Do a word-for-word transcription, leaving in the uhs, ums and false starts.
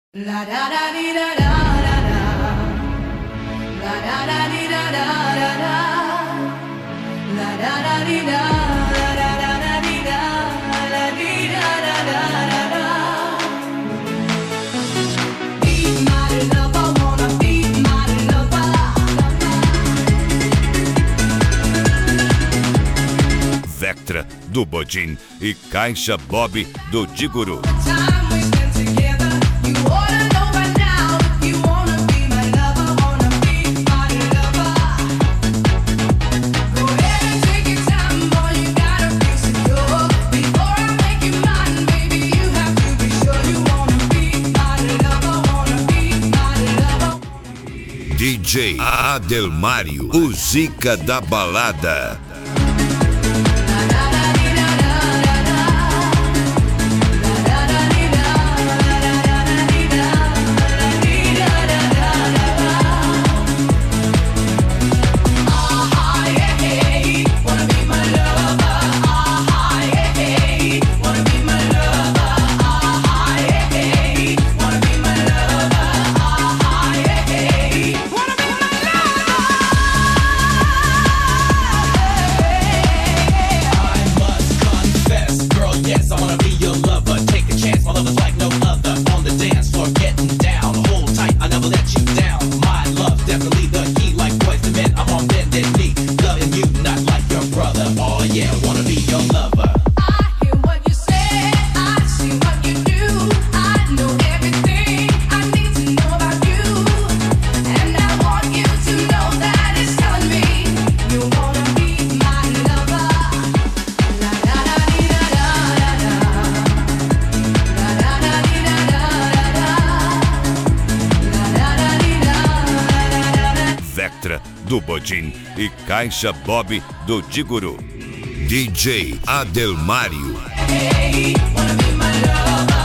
La da da dee da da da da. La da da dee da da da da. La da da dee da da da da dee da. La dee da da da da da. Be my lover, wanna be my lover. Vectra do Bodin e Caixa Bob do Diguru. D J Adelmário, o Zica da balada. Vectra do Bodin e Caixa Bob do Diguru. D J Adelmário. Hey, wanna be my lover.